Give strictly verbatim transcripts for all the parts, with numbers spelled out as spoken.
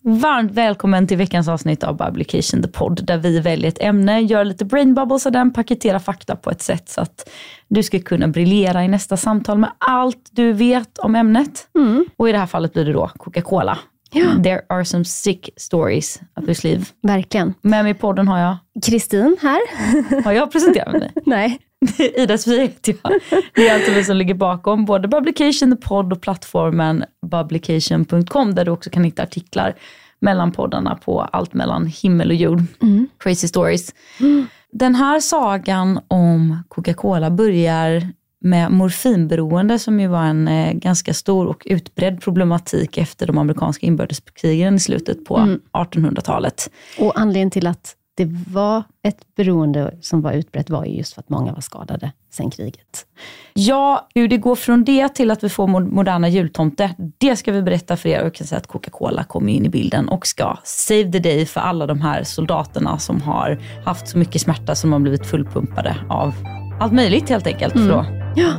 Varmt välkommen till veckans avsnitt av Publication the Pod, där vi väljer ett ämne, gör lite brain bubbles och den paketerar fakta på ett sätt så att du ska kunna briljera i nästa samtal med allt du vet om ämnet. Mm. Och i det här fallet blir det då Coca-Cola. Ja. There are some sick stories up your sleeve. Verkligen. Med mig i podden har jag Kristin här. Har jag presenterat mig? Nej. Ida Svie heter jag. Det är alltså vi som ligger bakom både Publication the Pod och plattformen publication punkt com, där du också kan hitta artiklar mellan poddarna på allt mellan himmel och jord. Mm. Crazy stories. Mm. Den här sagan om Coca-Cola börjar med morfinberoende, som ju var en eh, ganska stor och utbredd problematik efter de amerikanska inbördeskrigen i slutet på mm. artonhundratalet. Och anledningen till att det var ett beroende som var utbrett var just för att många var skadade sen kriget. Ja, hur det går från det till att vi får moderna jultomte, det ska vi berätta för er. Och jag kan säga att Coca-Cola kommer in i bilden och ska save the day för alla de här soldaterna som har haft så mycket smärta som har blivit fullpumpade av allt möjligt helt enkelt. Mm. För då. Ja.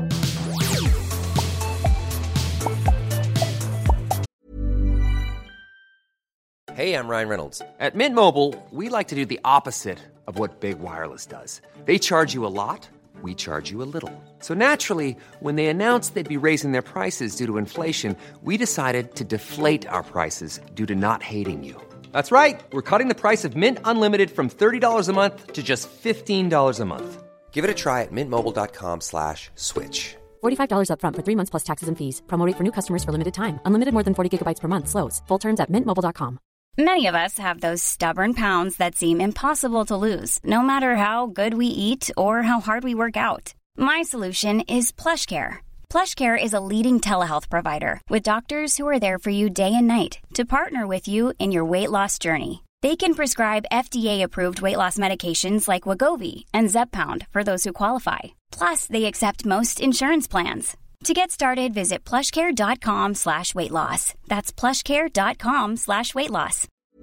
Hey, I'm Ryan Reynolds. At Mint Mobile, we like to do the opposite of what Big Wireless does. They charge you a lot, we charge you a little. So naturally, when they announced they'd be raising their prices due to inflation, we decided to deflate our prices due to not hating you. That's right. We're cutting the price of Mint Unlimited from thirty dollars a month to just fifteen dollars a month. Give it a try at mintmobile.com slash switch. forty-five dollars up front for three months plus taxes and fees. Promo rate for new customers for limited time. Unlimited more than forty gigabytes per month slows. Full terms at mint mobile dot com. Many of us have those stubborn pounds that seem impossible to lose, no matter how good we eat or how hard we work out. My solution is PlushCare. PlushCare is a leading telehealth provider with doctors who are there for you day and night to partner with you in your weight loss journey. They can prescribe F D A-approved weight loss medications like Wegovy and Zepbound for those who qualify. Plus, they accept most insurance plans. To get started, visit plushcare.com slash weight loss. That's plushcare.com slash weight loss.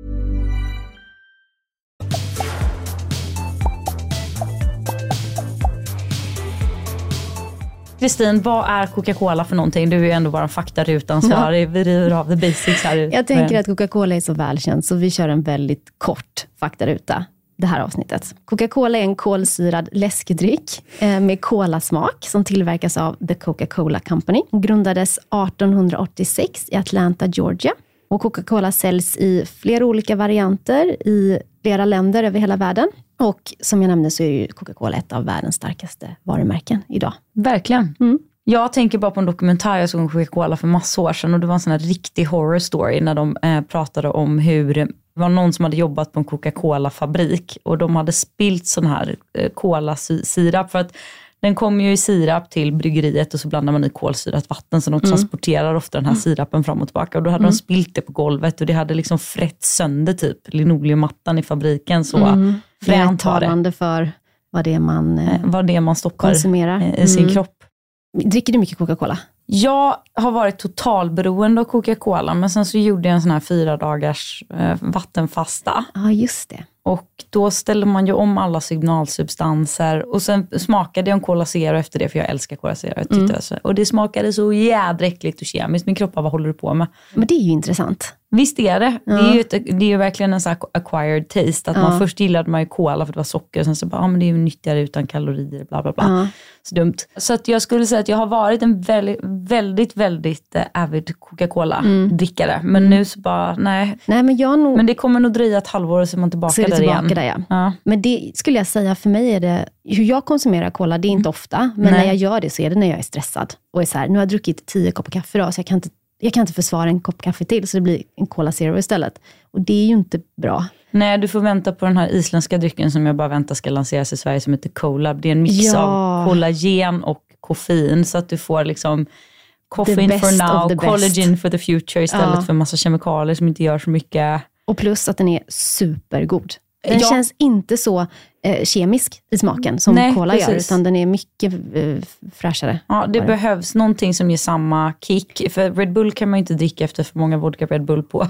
Kristin, vad är Coca-Cola för någonting? Du är ju ändå bara en faktarutansvarig. Ja. Vi river av the basics här. Jag tänker att Coca-Cola är så välkänd så vi kör en väldigt kort faktaruta det här avsnittet. Coca-Cola är en kolsyrad läskedryck med kolasmak som tillverkas av The Coca-Cola Company. Grundades artonhundraåttiosex i Atlanta, Georgia. Och Coca-Cola säljs i flera olika varianter i flera länder över hela världen. Och som jag nämnde så är ju Coca-Cola ett av världens starkaste varumärken idag. Verkligen. Mm. Jag tänker bara på en dokumentär jag såg om Coca-Cola för massor år sedan. Och det var en sån här riktig horror story när de eh, pratade om hur det var någon som hade jobbat på en Coca-Cola-fabrik. Och de hade spilt sån här eh, kolasirap för att den kommer ju i sirap till bryggeriet och så blandar man i kolsyrat vatten så de mm. transporterar ofta den här sirapen fram och tillbaka. Och då hade mm. de spilt det på golvet och det hade liksom frätt sönder typ linoleummattan i fabriken så mm. fränt var det. Talande för vad det är man, eh, vad det är man stoppar konsumerar i sin mm. kropp. Dricker du mycket Coca-Cola? Jag har varit totalberoende av Coca-Cola men sen så gjorde jag en sån här fyra dagars eh, vattenfasta. Ja, just det. Och då ställer man ju om alla signalsubstanser. Och sen smakade jag en Cola Zero efter det. För jag älskar Cola Zero. Mm. Och det smakade så jädra äckligt och kemiskt. Min kropp bara, vad håller du på med? Men det är ju intressant. Visst är det. Ja. Det är ju ett, det är ju verkligen en sån här acquired taste. Att ja. man först gillade man ju cola för det var socker. Och sen så bara, ja men det är ju nyttigare utan kalorier. Bla bla bla. Ja. Så dumt. Så att jag skulle säga att jag har varit en väldigt, väldigt, väldigt äh, avid Coca-Cola-drickare. Mm. Men mm. nu så bara, nej. Nej men jag nog... Men det kommer nog dröja ett halvår och så är man tillbaka, så är det där, tillbaka igen. där igen. Ja. Men det skulle jag säga, för mig är det, hur jag konsumerar cola, det är inte ofta. Men nej. när jag gör det så är det när jag är stressad. Och är så här, nu har jag druckit tio koppar kaffe idag så jag kan inte Jag kan inte försvara en kopp kaffe till så det blir en Cola Zero istället. Och det är ju inte bra. Nej, du får vänta på den här isländska drycken som jag bara väntar ska lanseras i Sverige som heter Cola. Det är en mix ja. av kollagen och koffein så att du får liksom koffein for now, collagen best. for the future istället ja. för en massa kemikalier som inte gör så mycket. Och plus att den är supergod. Den ja. känns inte så eh, kemisk i smaken som Nej, cola precis. gör, utan den är mycket eh, fräschare. Ja, det behövs någonting som ger samma kick. För Red Bull kan man ju inte dricka efter för många vodka Red Bull på.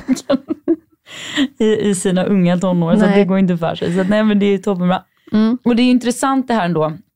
I, I sina unga tonår, så det går inte för sig. Så nej, men det är toppenbra. Mm. Och det är ju intressant det här ändå.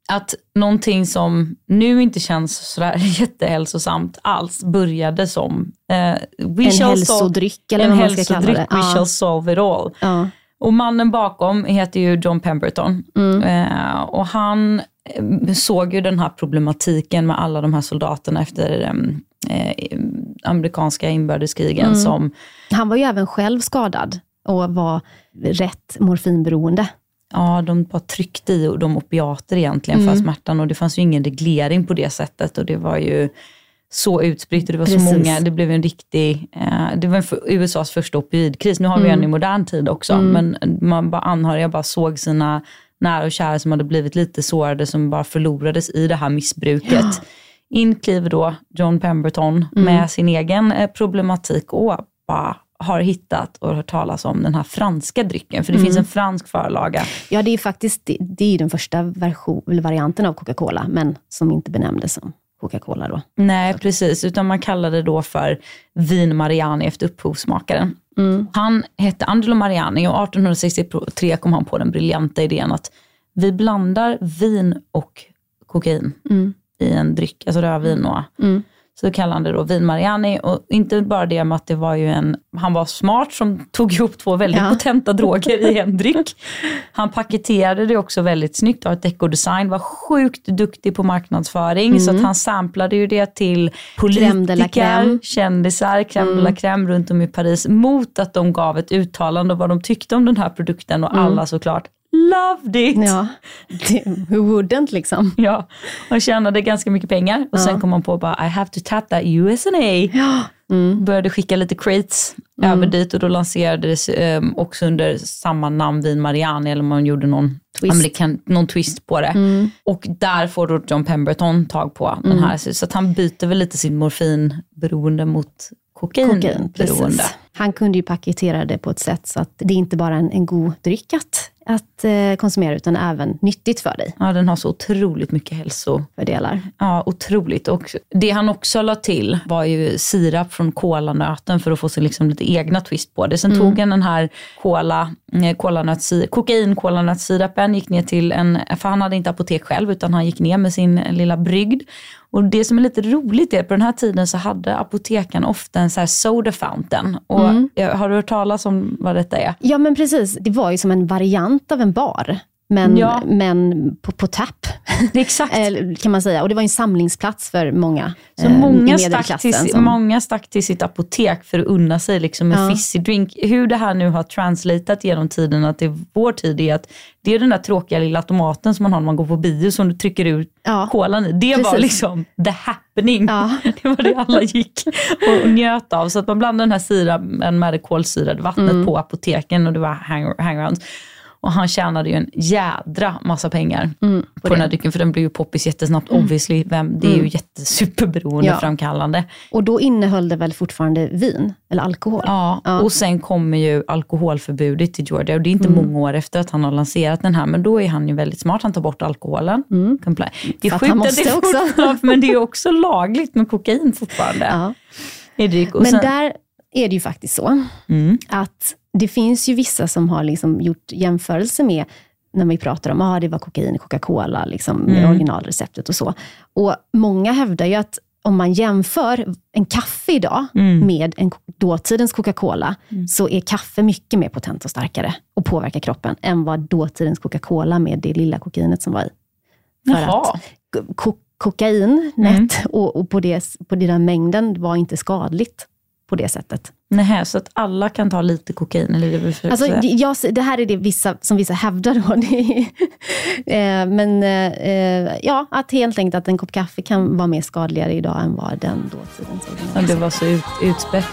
att någonting som nu inte känns sådär jättehälsosamt alls började som eh, we en shall hälsodryck sol- eller en vad man ska kalla det. hälsodryck, we Ja. shall solve it all. Ja. Och mannen bakom heter ju John Pemberton. Mm. Eh, och han eh, såg ju den här problematiken med alla de här soldaterna efter eh, amerikanska inbördeskrigen. Mm. Som, Han var ju även själv skadad och var rätt morfinberoende. ja, de bara tryckte i de opiater egentligen Mm. för smärtan. Och det fanns ju ingen reglering på det sättet. Och det var ju så utspritt och det var Precis. så många. Det blev en riktig, eh, det var för, U S A:s första opioidkris. Nu har vi Mm. en i modern tid också. Mm. Men man bara anhöriga bara såg sina nära och kära som hade blivit lite sårade som bara förlorades i det här missbruket. Ja. In kliver då John Pemberton Mm. med sin egen eh, problematik och bara har hittat och hört talas om den här franska drycken. För det Mm. finns en fransk förlaga. Ja, det är faktiskt det, det är den första version, eller varianten av Coca-Cola, men som inte benämndes som Coca-Cola då. Nej, precis. Utan man kallade det då för Vin Mariani efter upphovsmakaren. Mm. Han hette Angelo Mariani och arton sextiotre kom han på den briljanta idén att vi blandar vin och kokain Mm. i en dryck, alltså rödvin och Mm. så kallade han det då Vin Mariani och inte bara det med att det var ju en, han var smart som tog ihop två väldigt Ja. potenta droger i en dryck. Han paketerade det också väldigt snyggt, har ett dekodesign, var sjukt duktig på marknadsföring Mm. så att han samplade ju det till Crème de la politiker, crème. kändisar, crème de la crème runt om i Paris mot att de gav ett uttalande om vad de tyckte om den här produkten och alla såklart loved it. Ja, det, who wouldn't liksom. Ja, och tjänade ganska mycket pengar. Och Ja. sen kom man på bara, I have to tap that U S A. Ja. Mm. Började skicka lite crates över dit och då lanserades um, också under samma namn Vin Mariani eller man gjorde någon Twist. amerikan, någon twist på det. Mm. Och där får då John Pemberton tag på den här. Så att han byter väl lite sin morfinberoende mot Kokain, kokainberoende. precis. Han kunde ju paketera det på ett sätt så att det inte bara är en, en god dryck att, att eh, konsumera utan även nyttigt för dig. Ja, den har så otroligt mycket hälso. Fördelar. Ja, otroligt. Och det han också la till var ju sirap från kolanöten för att få sin liksom lite egna twist på det. Sen tog han den här kola, eh, kolanötssirap, kokain-kolanötssirapen, gick ner till en, för han hade inte apotek själv utan han gick ner med sin lilla brygd. Och det som är lite roligt är att på den här tiden så hade apoteken ofta en så här soda fountain. Och Mm. har du hört talas om vad detta är? Ja, men precis. Det var ju som en variant av en bar. Men, Ja. men på, på tapp, Exakt. eller kan man säga. Och det var en samlingsplats för många Så eh, många, i stack medelklassen. till, som- många stack till sitt apotek för att unna sig liksom en Ja. fizzy drink. Hur det här nu har translatat genom tiden till vår tid är att det är den där tråkiga lilla automaten som man har när man går på bio som du trycker ut Ja. kolan i. Det var Precis. liksom the happening. Ja. Det var det alla gick och njöt av. Så att man blandade den här sirapen med det kolsyrade vattnet Mm. på apoteken och det var hang- hangarounds. Och han tjänade ju en jädra massa pengar Mm, på den här drycken. För den blev ju poppis jättesnabbt. Obviously, vem, det är ju jättesuperberoende Ja. framkallande. Och då innehöll det väl fortfarande vin eller alkohol? Ja, Ja. och sen kommer ju alkoholförbudet till Georgia. Och det är inte Mm. många år efter att han har lanserat den här. Men då är han ju väldigt smart. Han tar bort alkoholen. Mm. Comply. Det är För att sjukt han att måste det är också. fortfarande- men det är också lagligt med kokain fortfarande. Ja. I dryck. Och Men sen, där är det ju faktiskt så mm. att det finns ju vissa som har liksom gjort jämförelse med när vi pratar om att ah, det var kokain i Coca-Cola liksom, med Mm. originalreceptet och så. Och många hävdar ju att om man jämför en kaffe idag Mm. med en dåtidens Coca-Cola så är kaffe mycket mer potent och starkare och påverkar kroppen än vad dåtidens Coca-Cola med det lilla kokainet som var i. För Jaha. att ko- kokainet Mm. och, och på, det, på den här mängden var inte skadligt på det sättet. Nej, så att alla kan ta lite kokain. Eller det vi försöker Alltså, säga. jag, det här är det vissa, som vissa hävdar då. Det är, eh, men eh, ja, att helt enkelt att en kopp kaffe kan vara mer skadligare idag än vad den dåtidens Ja, det var så ut, utspätt.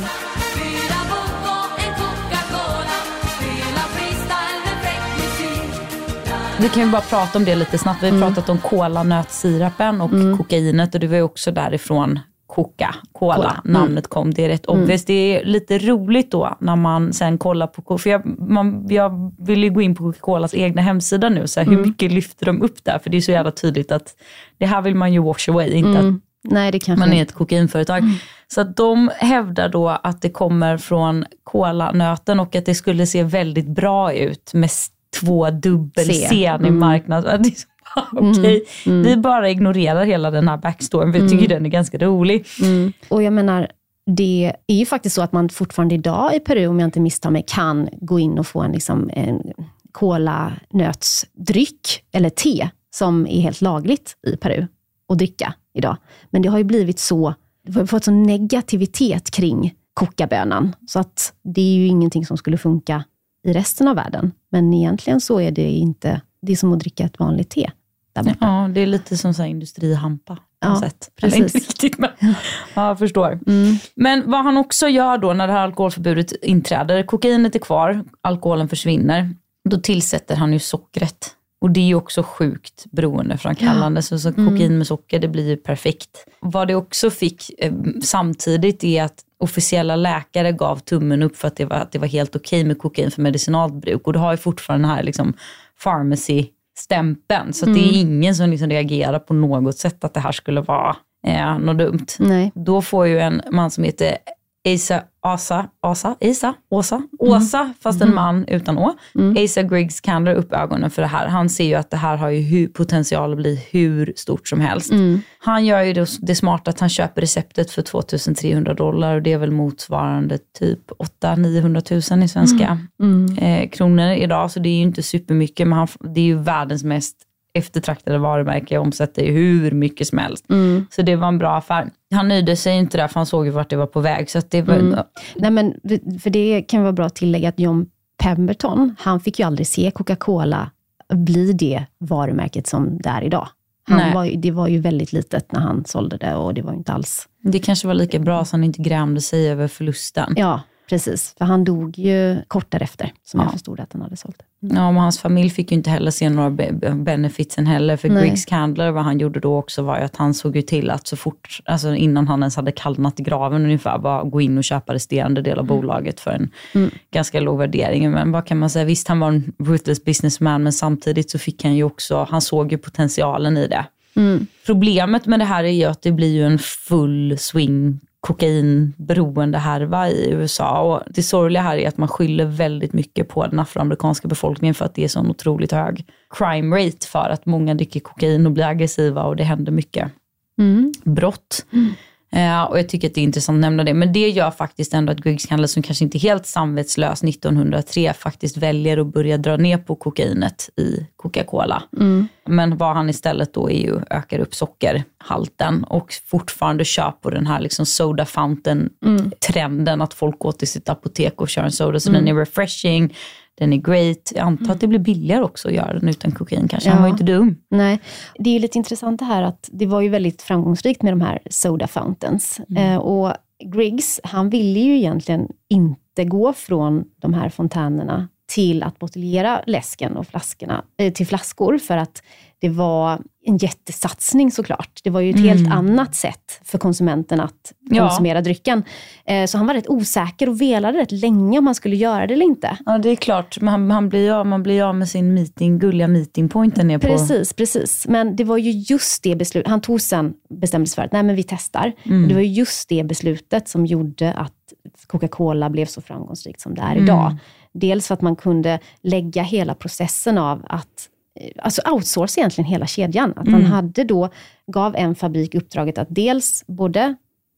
Vi kan ju bara prata om det lite snabbt. Vi har pratat om kolanötssirapen och kokainet och det var ju också därifrån Coca-Cola, Cola. Mm. namnet kom. Det är rätt obvious. Det är lite roligt då när man sen kollar på, för jag, man, jag vill ju gå in på Coca-Colas egna hemsida nu, så här, hur mycket lyfter de upp där? För det är så jävla tydligt att det här vill man ju wash away, inte att Mm. Nej, det kanske man är ett kokainföretag. Så att de hävdar då att det kommer från kolanöten och att det skulle se väldigt bra ut med s- två dubbel C. C i Mm. marknaden. Det är så Okej, okay. mm. vi bara ignorerar hela den här backstoryn. Vi mm. tycker den är ganska rolig. Mm. Och jag menar, det är ju faktiskt så att man fortfarande idag i Peru, om jag inte misstar mig, kan gå in och få en, liksom, en kolanötsdryck eller te som är helt lagligt i Peru att dricka idag. Men det har ju blivit så, det har fått sån negativitet kring kokabönan, så att det är ju ingenting som skulle funka i resten av världen. Men egentligen så är det inte, det är som att dricka ett vanligt te där borta. Ja, det är lite som så här industrihampa. Ja, sätt. precis. Inte riktigt, men ja, jag förstår. Mm. Men vad han också gör då när det här alkoholförbudet inträder, kokainet är kvar, alkoholen försvinner, då tillsätter han ju sockret. Och det är ju också sjukt beroendeframkallande. Ja. Så, så kokain mm. med socker, det blir ju perfekt. Vad det också fick eh, samtidigt är att officiella läkare gav tummen upp för att det var, att det var helt okej med kokain för medicinalt bruk. Och det har ju fortfarande den här liksom pharmacy-stämpeln. Så mm. det är ingen som liksom reagerar på något sätt att det här skulle vara eh, något dumt. Nej. Då får ju en man som heter Asa, Asa, Asa, Asa, Åsa, Åsa, mm. fast en man utan å. Mm. Asa Griggs Candler upp ögonen för det här. Han ser ju att det här har ju hu- potential att bli hur stort som helst. Mm. Han gör ju det, det smarta att han köper receptet för tvåtusen trehundra dollar och det är väl motsvarande typ åtta till niohundratusen i svenska mm. Mm. Eh, kronor idag. Så det är ju inte supermycket, men han, det är ju världens mest eftertraktade varumärke, jag omsätter ju hur mycket som helst. Mm. Så det var en bra affär. Han nöjde sig inte där, för han såg ju vart det var på väg. Så att det var... mm. Nej, men för det kan vara bra att tillägga att John Pemberton, han fick ju aldrig se Coca-Cola bli det varumärket som det är idag. Han var, det var ju väldigt litet när han sålde det, och det var ju inte alls... Det kanske var lika bra så han inte grämde sig över förlusten. Ja, precis. För han dog ju kort därefter, som ja. jag förstod att han hade sålt det. Mm. Ja, men hans familj fick ju inte heller se några be- benefitsen heller. För Nej. Griggs Candler, vad han gjorde då också var ju att han såg ju till att så fort, alltså innan han ens hade kallnat i graven ungefär, bara gå in och köpa resterande del av mm. bolaget för en mm. ganska låg värdering. Men vad kan man säga, visst han var en ruthless businessman, men samtidigt så fick han ju också, han såg ju potentialen i det. Mm. Problemet med det här är ju att det blir ju en full swing kokainberoende härva i U S A, och det sorgliga här är att man skyller väldigt mycket på den afroamerikanska befolkningen för att det är så otroligt hög crime rate, för att många dricker kokain och blir aggressiva och det händer mycket mm. brott. Mm. Uh, och jag tycker att det är intressant att nämna det, men det gör faktiskt ändå att Griggs Candler, som kanske inte är helt samvetslös nittonhundratre, faktiskt väljer att börja dra ner på kokainet i Coca-Cola. Mm. Men vad han istället då är ju ökar upp sockerhalten och fortfarande kör på den här liksom soda fountain mm. trenden, att folk går till sitt apotek och kör en soda, så mm. den är refreshing. Den är great. Jag antar mm. att det blir billigare också att göra den utan kokain kanske. Ja. Han var ju inte dum. Nej, det är lite intressant det här att det var ju väldigt framgångsrikt med de här soda fountains. Mm. Eh, och Griggs, han ville ju egentligen inte gå från de här fontänerna till att bottleggera läsken och flaskorna eh, till flaskor, för att det var en jättesatsning såklart. Det var ju ett mm. helt annat sätt för konsumenten att konsumera ja. drycken. Eh, så han var rätt osäker och velade rätt länge om han skulle göra det eller inte. Ja, det är klart. Men han, han blir av, man blir av med sin meeting, gulliga meetingpointen ner på... Precis, precis. Men det var ju just det beslut. Han tog sen bestämdes för att nej, men vi testar. Mm. Det var ju just det beslutet som gjorde att Coca-Cola blev så framgångsrikt som det är mm. idag. Dels för att man kunde lägga hela processen av att alltså outsource egentligen hela kedjan. Att man mm. hade då, gav en fabrik uppdraget att dels både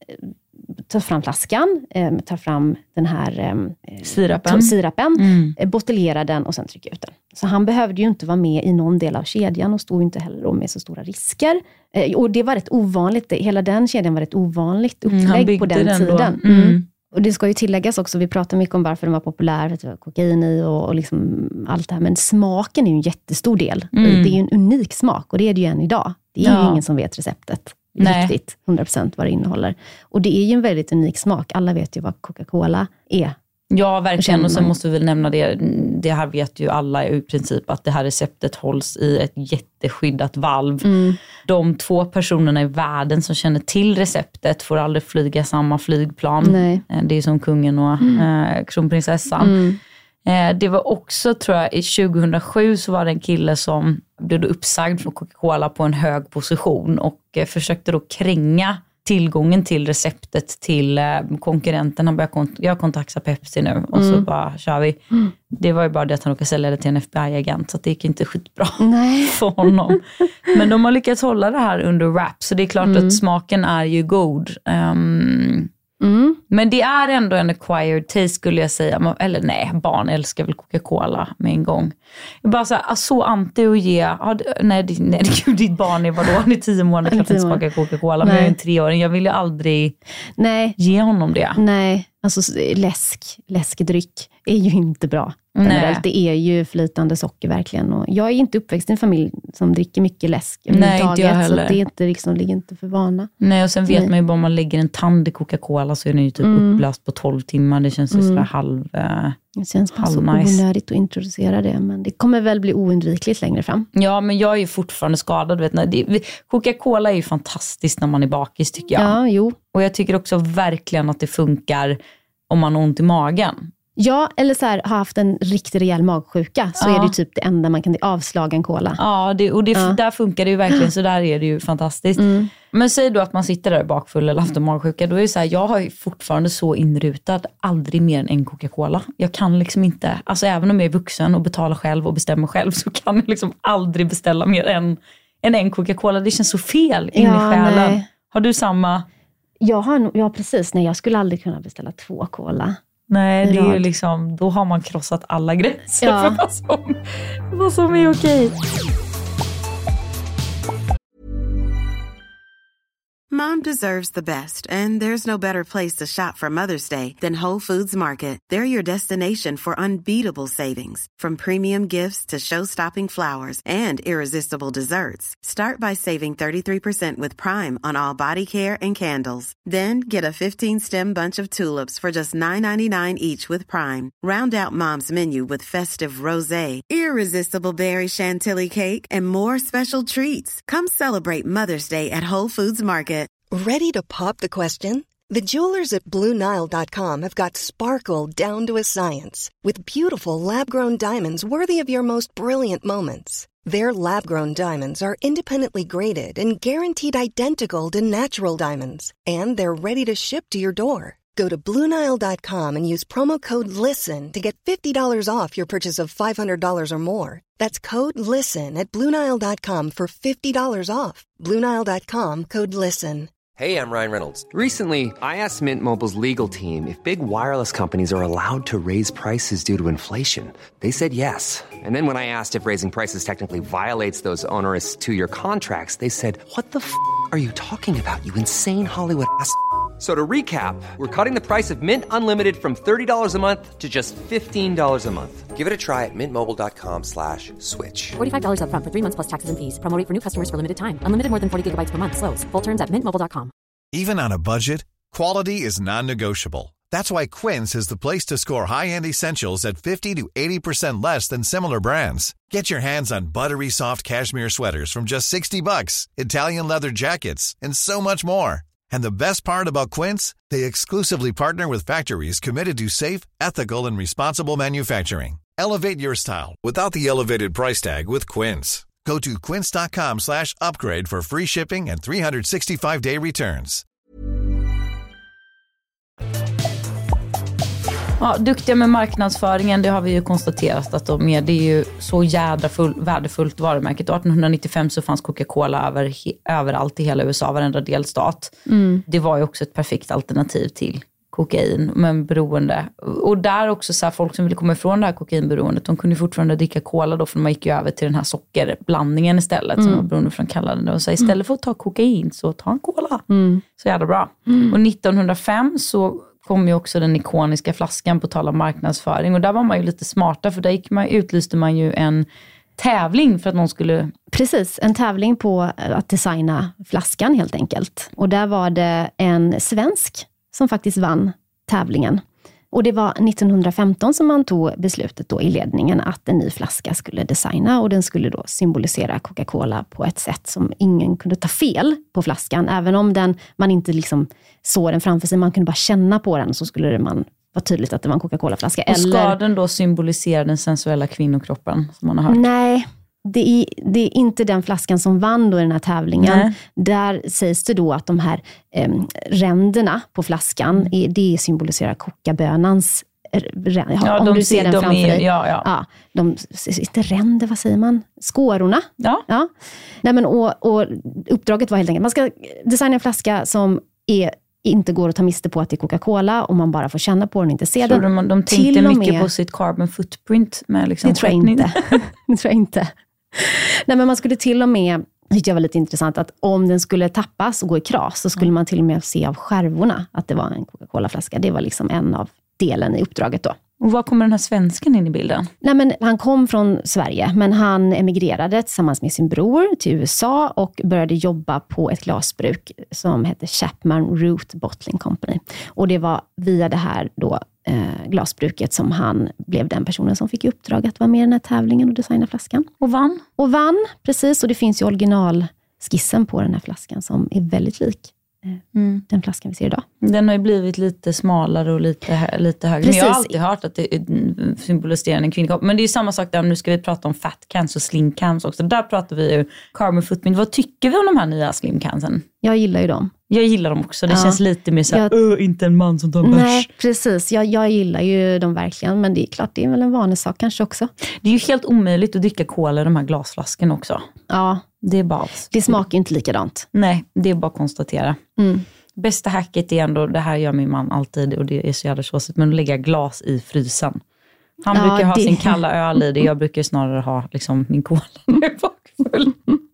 ta fram flaskan, eh, ta fram den här eh, sirapen, sirapen mm. eh, bottleggera den och sen trycka ut den. Så han behövde ju inte vara med i någon del av kedjan och stod inte heller med så stora risker. Eh, och det var rätt ovanligt, hela den kedjan var rätt ovanligt upplägg mm, på den, den tiden. Mm. Mm. Och det ska ju tilläggas också, vi pratar mycket om varför den var populär, att det var kokain i och, och liksom allt det här. Men smaken är ju en jättestor del. Mm. Det är ju en unik smak och det är det ju än idag. Det är ja. ju ingen som vet receptet Nej. riktigt, hundra procent vad det innehåller. Och det är ju en väldigt unik smak. Alla vet ju vad Coca-Cola är. Ja, verkligen. Och sen måste vi väl nämna det. Det här vet ju alla i princip, att det här receptet hålls i ett jätteskyddat valv. Mm. De två personerna i världen som känner till receptet får aldrig flyga samma flygplan. Nej. Det är som kungen och mm. eh, kronprinsessan. Mm. Eh, det var också, tror jag, i tjugohundrasju så var det en kille som blev uppsagd från Coca-Cola på en hög position och eh, försökte då kränga tillgången till receptet till eh, konkurrenten. Han börjar kont- jag kontaktar Pepsi nu och mm. så bara kör vi. Mm. Det var ju bara det att han råkade sälja det till en F B I-agent, så att det gick inte skitbra Nej. för honom. Men de har lyckats hålla det här under wrap, så det är klart mm. att smaken är ju god. Um, Mm. Men det är ändå en acquired taste, skulle jag säga. Eller nej, barn älskar väl Coca-Cola med en gång. Jag bara så här, så anti att ge, ja, nej, det, nej gud, ditt barn är vadå? Han är tio månader, kan inte smaka Coca-Cola. Men jag är en treåring, jag vill ju aldrig nej. ge honom det. Nej, alltså läsk, läskedryck är ju inte bra. Generellt. Det är ju flytande socker verkligen. Och jag är inte uppväxt i en familj som dricker mycket läsk. Nej, inte jag heller. Så det är inte, liksom, ligger inte för vana. Nej, och sen vet Nej. man ju bara om man lägger en tand i Coca-Cola så är den ju typ mm. upplöst på tolv timmar. Det känns ju mm. sådär halv eh, Det känns bara så nice. onödigt att introducera det. Men det kommer väl bli oundvikligt längre fram. Ja, men jag är ju fortfarande skadad. Vet ni. Coca-Cola är ju fantastiskt när man är bakis, tycker jag. Ja, jo. Och jag tycker också verkligen att det funkar om man har ont i magen. Ja, eller så här, har haft en riktigt rejäl magsjuka, så ja. är det typ det enda man kan, avslagen cola. Ja, det, och det, ja. där funkar det ju verkligen, så där är det ju fantastiskt. Mm. Men säg då att man sitter där bakfull eller haft en magsjuka, då är det så här, jag har ju fortfarande så inrutad, aldrig mer än en Coca-Cola. Jag kan liksom inte, alltså även om jag är vuxen och betalar själv och bestämmer själv, så kan jag liksom aldrig beställa mer än, än en Coca-Cola. Det känns så fel in ja, i själen. Nej. Har du samma? Jag har, ja, precis. Nej, jag skulle aldrig kunna beställa två cola. Nej, det är ju liksom, då har man krossat alla gränser ja. för vad som, vad som är okej. Mom deserves the best, and there's no better place to shop for Mother's Day than Whole Foods Market. They're your destination for unbeatable savings, from premium gifts to show-stopping flowers and irresistible desserts. Start by saving thirty-three percent with Prime on all body care and candles. Then get a fifteen-stem bunch of tulips for just nine ninety-nine each with Prime. Round out Mom's menu with festive rosé, irresistible berry chantilly cake, and more special treats. Come celebrate Mother's Day at Whole Foods Market. Ready to pop the question? The jewelers at Blue Nile dot com have got sparkle down to a science with beautiful lab-grown diamonds worthy of your most brilliant moments. Their lab-grown diamonds are independently graded and guaranteed identical to natural diamonds, and they're ready to ship to your door. Go to Blue Nile dot com and use promo code LISTEN to get fifty dollars off your purchase of five hundred dollars or more. That's code LISTEN at Blue Nile dot com for fifty dollars off. Blue Nile dot com, code LISTEN. Hey, I'm Ryan Reynolds. Recently, I asked Mint Mobile's legal team if big wireless companies are allowed to raise prices due to inflation. They said yes. And then when I asked if raising prices technically violates those onerous two-year contracts, they said, what the f*** are you talking about, you insane Hollywood ass f- So to recap, we're cutting the price of Mint Unlimited from thirty dollars a month to just fifteen dollars a month. Give it a try at mintmobile.com slash switch. forty-five dollars up front for three months plus taxes and fees. Promo rate for new customers for limited time. Unlimited more than forty gigabytes per month. Slows full terms at mint mobile dot com. Even on a budget, quality is non-negotiable. That's why Quince is the place to score high-end essentials at fifty to eighty percent less than similar brands. Get your hands on buttery soft cashmere sweaters from just sixty bucks, Italian leather jackets, and so much more. And the best part about Quince, they exclusively partner with factories committed to safe, ethical, and responsible manufacturing. Elevate your style without the elevated price tag with Quince. Go to quince.com slash upgrade for free shipping and three sixty-five day returns. Ja, duktiga med marknadsföringen, det har vi ju konstaterat att de är. Det är ju så jädra full, värdefullt varumärket. arton nittiofem så fanns Coca-Cola över, he, överallt i hela U S A, varenda delstat. Mm. Det var ju också ett perfekt alternativ till kokain, men beroende. Och där också så här, folk som ville komma ifrån det här kokainberoendet, de kunde fortfarande dricka cola då, för man gick ju över till den här sockerblandningen istället, mm. som var beroendeframkallande. Och så istället för att ta kokain så ta en cola. Mm. Så jävla bra. Mm. Och nittonhundrafem så kom ju också den ikoniska flaskan, på tal om marknadsföring. Och där var man ju lite smarta, för där gick man, utlyste man ju en tävling för att någon skulle... Precis, en tävling på att designa flaskan helt enkelt. Och där var det en svensk som faktiskt vann tävlingen. Och det var nittonhundrafemton som man tog beslutet då i ledningen att en ny flaska skulle designa, och den skulle då symbolisera Coca-Cola på ett sätt som ingen kunde ta fel på flaskan. Även om den, man inte liksom såg den framför sig, man kunde bara känna på den, så skulle man vara tydligt att det var en Coca-Cola-flaska. Och ska Eller... den då symbolisera den sensuella kvinnokroppen som man har hört? Nej, det är, det är inte den flaskan som vann då i den här tävlingen. Nej. Där sägs det då att de här eh, ränderna på flaskan, är, det symboliserar kokabönans. Ja, ja, om de du ser ser, den de framför är, dig. Ja, ja. Ja, de, inte ränder, vad säger man? Skårorna. Ja. Ja. Nej, men, och, och uppdraget var helt enkelt, man ska designa en flaska som är, inte går att ta miste på att det är Coca-Cola, och man bara får känna på den och inte se Tror den. de, de tänkte Till och mycket med, på sitt carbon footprint med liksom det tror jag skeppning. inte. Det tror jag inte. Nej, men man skulle till och med, det tyckte jag var lite intressant, att om den skulle tappas och gå i kras, så skulle man till och med se av skärvorna att det var en Coca-Cola-flaska. Det var liksom en av delen i uppdraget då. Och var kommer den här svensken in i bilden? Nej, men han kom från Sverige, men han emigrerade tillsammans med sin bror till U S A och började jobba på ett glasbruk som heter Chapman Root Bottling Company. Och det var via det här då, eh, glasbruket som han blev den personen som fick i uppdrag att vara med i den här tävlingen och designa flaskan. Och vann? Och vann, precis. Och det finns ju originalskissen på den här flaskan som är väldigt lik Mm. den flaskan vi ser idag. Den har ju blivit lite smalare och lite, lite högre. Men jag har alltid hört att det symboliserar en kvinnokropp. Men det är ju samma sak där, nu ska vi prata om fat cans och slim cans också. Där pratar vi ju carbon footprint. Vad tycker vi om de här nya slim cansen? Jag gillar ju dem. Jag gillar dem också. Det ja. känns lite mer så här, jag... inte en man som tar bärs. Nej, precis. Jag, jag gillar ju dem verkligen. Men det är klart, det är väl en vanesak kanske också. Det är ju helt omöjligt att dricka cola i de här glasflaskorna också. Ja. Det är bara... Det smakar inte likadant. Nej, det är bara att konstatera. Mm. Bästa hacket är ändå, det här gör min man alltid och det är så jävla såsigt, men att lägga glas i frysen. Han ja, brukar ha det... sin kalla öl i det, jag brukar snarare ha liksom min cola när jag är bakfull.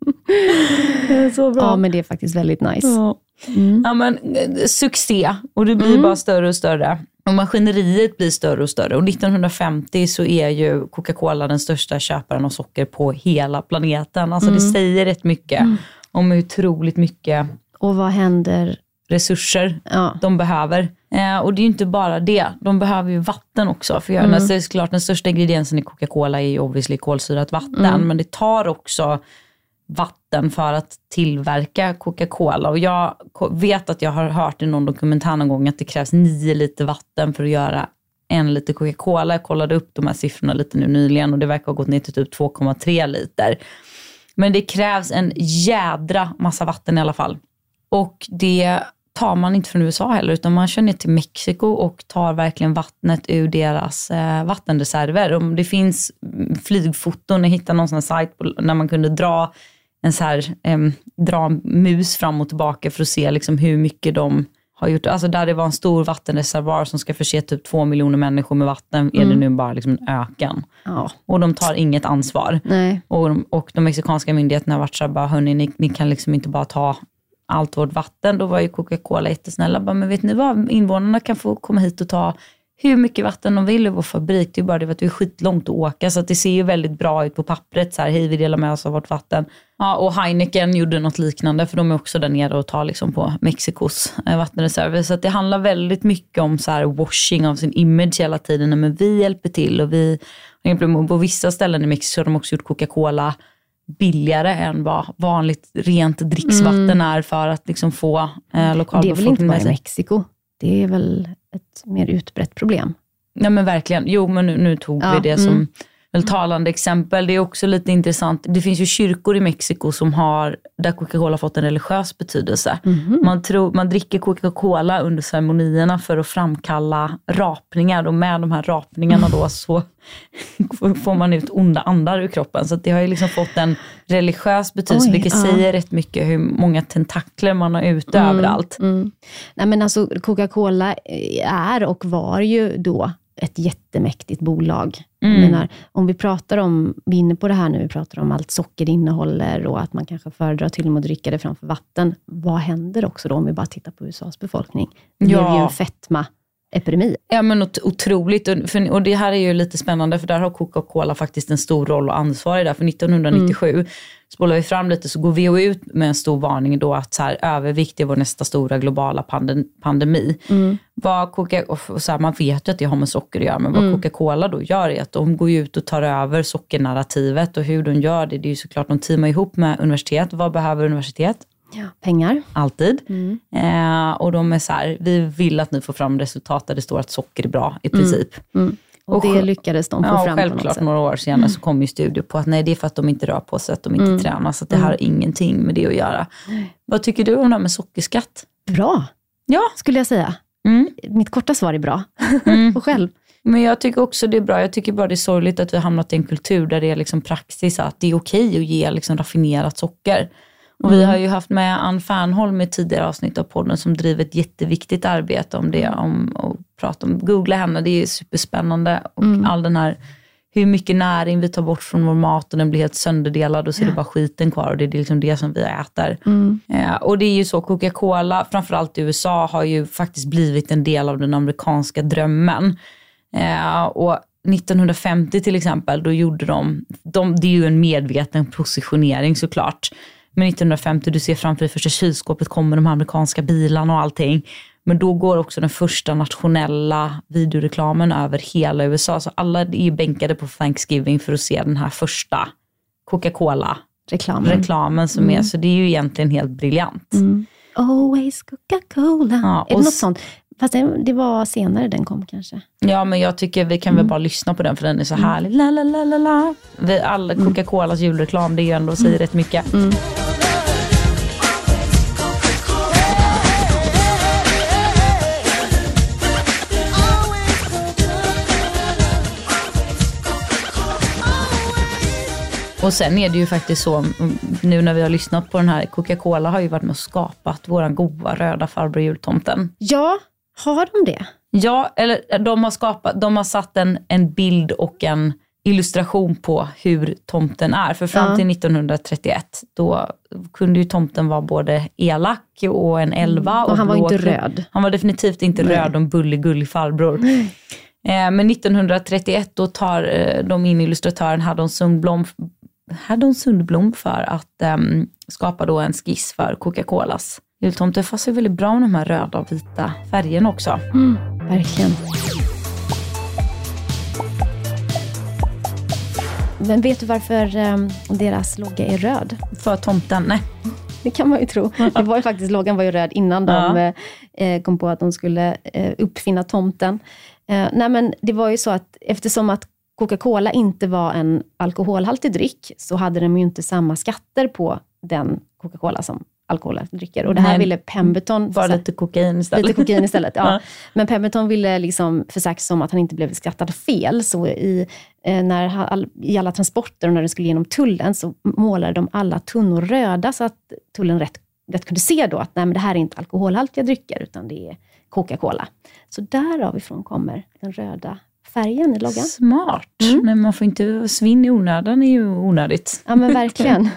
Det är så bra. Ja, men det är faktiskt väldigt nice. Ja, mm. ja men succé, och det blir mm. bara större och större. Och maskineriet blir större och större. Och nittonhundrafemtio så är ju Coca-Cola den största köparen av socker på hela planeten. Alltså mm. det säger rätt mycket mm. om hur otroligt mycket... Och vad händer... resurser ja. de behöver. Eh, och det är ju inte bara det. De behöver ju vatten också. För mm. det är klart, den största ingrediensen i Coca-Cola är ju obviously kolsyrat vatten. Mm. Men det tar också vatten för att tillverka Coca-Cola. Och jag vet att jag har hört i någon dokumentär någon gång att det krävs nio liter vatten för att göra en liter Coca-Cola. Jag kollade upp de här siffrorna lite nu nyligen och det verkar ha gått ner till typ två komma tre liter. Men det krävs en jädra massa vatten i alla fall. Och det tar man inte från U S A heller, utan man kör ner till Mexiko och tar verkligen vattnet ur deras eh, vattenreserver. Om det finns flygfoton, jag hittade någon sån här sajt när man kunde dra en så här, eh, dra en mus fram och tillbaka för att se liksom hur mycket de har gjort. Alltså där det var en stor vattenreservoar som ska förse typ två miljoner människor med vatten, är det nu bara liksom en öken. Ja. Och de tar inget ansvar. Nej. Och, de, och de mexikanska myndigheterna har varit så här, bara, hörni, ni, ni kan liksom inte bara ta allt vårt vatten. Då var ju Coca-Cola jättesnälla. Bara, men vet ni vad? Invånarna kan få komma hit och ta hur mycket vatten de vill i vår fabrik. Det är bara det att vi är skitlångt att åka. Så att det ser ju väldigt bra ut på pappret. Så här, hej, vi delar med oss av vårt vatten. Ja, och Heineken gjorde något liknande. För de är också där nere och tar liksom på Mexikos eh, vattenreserver. Så att det handlar väldigt mycket om så här washing av sin image hela tiden. Men vi hjälper till. Och vi, på vissa ställen i Mexiko har de också gjort Coca-Cola billigare än vad vanligt rent dricksvatten mm. är för att liksom få eh, lokalbefolkningen. Det är väl inte bara i Mexiko. Det är väl ett mer utbrett problem. Ja men verkligen. Jo men nu, nu tog ja, vi det mm. som väl talande exempel. Det är också lite intressant. Det finns ju kyrkor i Mexiko som har, där Coca-Cola fått en religiös betydelse. Mm. Man, tror, man dricker Coca-Cola under ceremonierna för att framkalla rapningar. Och med de här rapningarna då så får man ut onda andar ur kroppen. Så det har ju liksom fått en religiös betydelse. Oj, vilket ja. säger rätt mycket hur många tentakler man har ute mm. överallt. Mm. Nej men alltså Coca-Cola är och var ju då ett jättemäktigt bolag. Mm. Jag menar, om vi pratar om, vi är inne på det här nu, vi pratar om allt socker det innehåller och att man kanske föredrar till och med att dricka det framför vatten. Vad händer också då om vi bara tittar på U S A:s befolkning? Det ja. är ju en fetma epidemi. Ja men otroligt, och, för, och det här är ju lite spännande för där har Coca-Cola faktiskt en stor roll och ansvar i det. För nittonhundranittiosju mm. spolar vi fram lite så går W H O ut med en stor varning då att så här, övervikt är vår nästa stora globala pandem- pandemi. Mm. Vad Coca- och så här, man vet ju att det har med socker att göra, men vad mm. Coca-Cola då gör är att de går ut och tar över sockernarrativet, och hur de gör det, det är ju såklart de teamar ihop med universitet. Vad behöver universitet? Ja, pengar. Alltid. Mm. Eh, och de är så här, vi vill att ni får fram resultat där det står att socker är bra i princip. Mm. Mm. Och, och det lyckades de få ja, fram på något självklart sätt. några år senare mm. så kom ju studier på att nej, det är för att de inte rör på sig, att de inte mm. tränar. Så att det här har ingenting med det att göra. Mm. Vad tycker du om det här med sockerskatt? Bra, ja. skulle jag säga. Mm. Mitt korta svar är bra. Mm. Och själv? Men jag tycker också det är bra. Jag tycker bara det är sorgligt att vi har hamnat i en kultur där det är liksom praxis att det är okej att ge liksom raffinerat socker. Och mm. vi har ju haft med Ann Fernholm i tidigare avsnitt av podden som driver ett jätteviktigt arbete om det. Om att prata om, googla henne, det är superspännande. Och mm. all den här, hur mycket näring vi tar bort från vår mat och den blir helt sönderdelad och så är det bara skiten kvar och det är liksom det som vi äter. Mm. Ja, och det är ju så, Coca-Cola, framförallt i U S A, har ju faktiskt blivit en del av den amerikanska drömmen. Ja, och nittonhundrafemtio till exempel, då gjorde de, de, det är ju en medveten positionering såklart. Men nittonhundrafemtio, du ser framför dig första kylskåpet kommer de amerikanska bilarna och allting. Men då går också den första nationella videoreklamen över hela U S A. Så alla är ju bänkade på Thanksgiving för att se den här första Coca-Cola-reklamen reklamen som mm. är. Så det är ju egentligen helt briljant. Mm. Always Coca-Cola. Ja, är det något sånt? Fast det, det var senare den kom kanske. Ja, men jag tycker vi kan mm. väl bara lyssna på den för den är så härlig. La, la, la, la, la. Vi, alla Coca-Colas julreklam, det är ju ändå säger mm. rätt mycket. Mm. Och sen är det ju faktiskt så, nu när vi har lyssnat på den här, Coca-Cola har ju varit med och skapat våran goda röda farbror jultomten. Ja, har de det? Ja, eller de har skapat, de har satt en, en bild och en illustration på hur tomten är. För fram till ja. nittonhundratrettioett, då kunde ju tomten vara både elak och en elva. Mm. Och, och han var inte röd. Han var definitivt inte Nej. röd och en bullig, gullig farbror. Mm. Men nittonhundratrettioett då tar de in illustratören Haddon Sundblom, Haddon Sundblom för att um, skapa då en skiss för Coca-Colas jultomte. Fast det är väldigt bra med de här röda och vita färgerna också. Mm, verkligen. Men vet du varför um, deras logga är röd? För tomten, nej. Det kan man ju tro. Det var ju faktiskt, loggan var ju röd innan ja. de eh, kom på att de skulle eh, uppfinna tomten. Eh, nej men det var ju så att eftersom att Coca-Cola inte var en alkoholhaltig dryck så hade de ju inte samma skatter på den Coca-Cola som alkoholdrycker. Och det här Nej, ville Pemberton... Bara lite kokain istället. Lite kokain istället, ja. ja. Men Pemberton ville liksom försäkra sig om att han inte blev skattad fel. Så i, eh, när all, i alla transporter och när det skulle genom tullen så målade de alla tunnor röda så att tullen rätt, rätt kunde se då att nej, men det här är inte alkoholhaltiga drycker utan det är Coca-Cola. Så därifrån kommer den röda färgen i loggan. Smart. Mm. Men man får inte svinn i onödan, är ju onödigt. Ja men verkligen.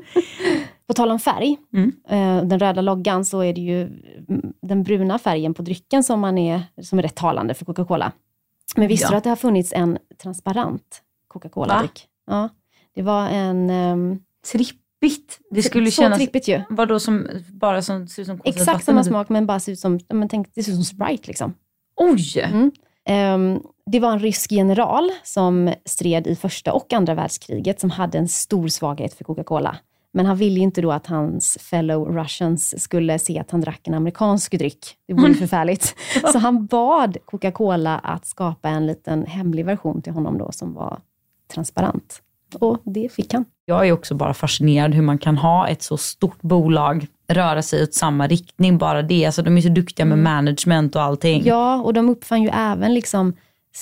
På tal om färg, mm. den röda loggan, så är det ju den bruna färgen på drycken som, man är, som är rätt talande för Coca-Cola. Men visste ja. du att det har funnits en transparent Coca-Cola-dryck? Ja, det var en... Um, trippigt. Det skulle så kännas... trippigt ju. Vadå som bara som ser ut som... Exakt samma smak, men bara ser ut som... Men tänk, det ser ut som Sprite liksom. Oj! Mm. Um, det var en rysk general som stred i första och andra världskriget som hade en stor svaghet för Coca-Cola. Men han ville inte då att hans fellow Russians skulle se att han drack en amerikansk dryck. Det vore ju förfärligt. Så han bad Coca-Cola att skapa en liten hemlig version till honom då som var transparent. Och det fick han. Jag är också bara fascinerad hur man kan ha ett så stort bolag röra sig åt samma riktning. Bara det. Alltså de är så duktiga med management och allting. Ja, och de uppfann ju även liksom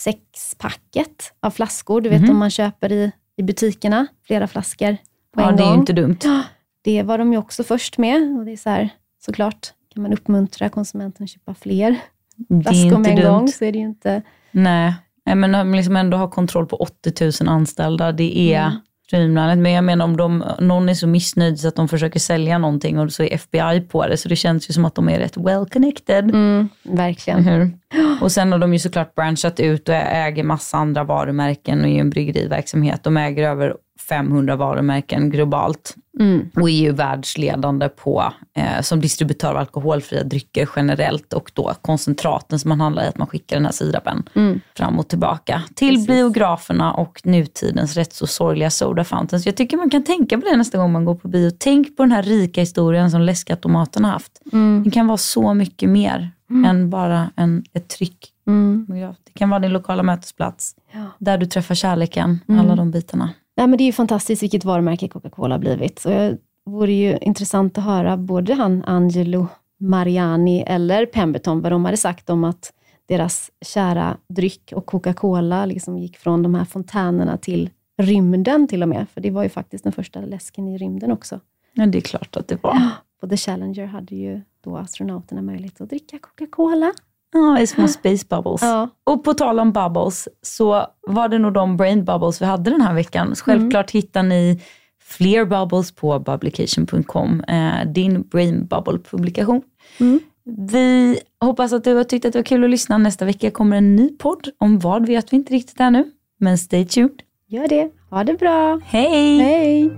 sexpacket av flaskor. Du vet mm-hmm. om man köper i, i butikerna flera flaskor på ja, en gång. Ja, det är ju inte dumt. Det var de ju också först med. Och det är så här, såklart kan man uppmuntra konsumenten att köpa fler flaskor med en dumt. gång. Så är det ju inte... Nej, men liksom ändå ha kontroll på åttio tusen anställda. Det är... Mm. Men jag menar om de, någon är så missnöjd så att de försöker sälja någonting och så är F B I på det. Så det känns ju som att de är rätt well connected. Mm, verkligen. Mm. Och sen har de ju såklart branchat ut och äger massa andra varumärken och är ju en bryggeriverksamhet. De äger över femhundra varumärken globalt. Mm. Och är ju världsledande på eh, som distributör av alkoholfria drycker generellt. Och då koncentraten som man handlar i att man skickar den här sirapen mm. fram och tillbaka. Till Precis. biograferna och nutidens rätt så sorgliga soda fountains. Jag tycker man kan tänka på det nästa gång man går på bio. Tänk på den här rika historien som läskautomaterna haft. Mm. Det kan vara så mycket mer mm. än bara en, ett tryck Mm. Ja, det kan vara din lokala mötesplats. Ja. Där du träffar kärleken. Mm. Alla de bitarna. Nej, men det är ju fantastiskt vilket varumärke Coca-Cola har blivit. Så det vore ju intressant att höra både han Angelo Mariani eller Pemberton vad de hade sagt om att deras kära dryck och Coca-Cola liksom gick från de här fontänerna till rymden till och med. För det var ju faktiskt den första läsken i rymden också. Ja, det är klart att det var. Ja, på The Challenger hade ju då astronauterna möjlighet att dricka Coca-Cola. Ja, i små space bubbles. Ja. Och på tal om bubbles så var det nog de brain bubbles vi hade den här veckan. Så självklart mm. hittar ni fler bubbles på publication punkt com. Eh, din brain bubble-publikation. Mm. Vi hoppas att du har tyckt att det var kul att lyssna. Nästa vecka kommer en ny podd. Om vad vet vi inte riktigt ännu. Men stay tuned. Gör det. Ha det bra. Hej! Hej!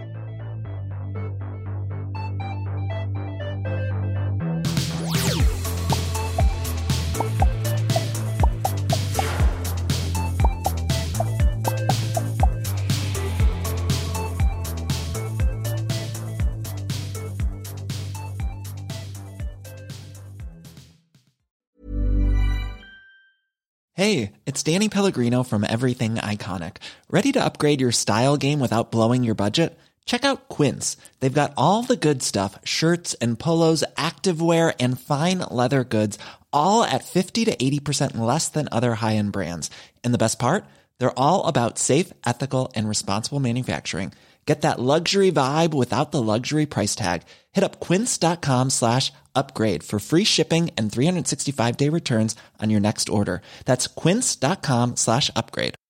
Hey, it's Danny Pellegrino from Everything Iconic. Ready to upgrade your style game without blowing your budget? Check out Quince. They've got all the good stuff, shirts and polos, activewear and fine leather goods, all at fifty to eighty percent less than other high-end brands. And the best part? They're all about safe, ethical and responsible manufacturing. Get that luxury vibe without the luxury price tag. Hit up quince.com slash upgrade for free shipping and three sixty-five day returns on your next order. That's quince.com slash upgrade.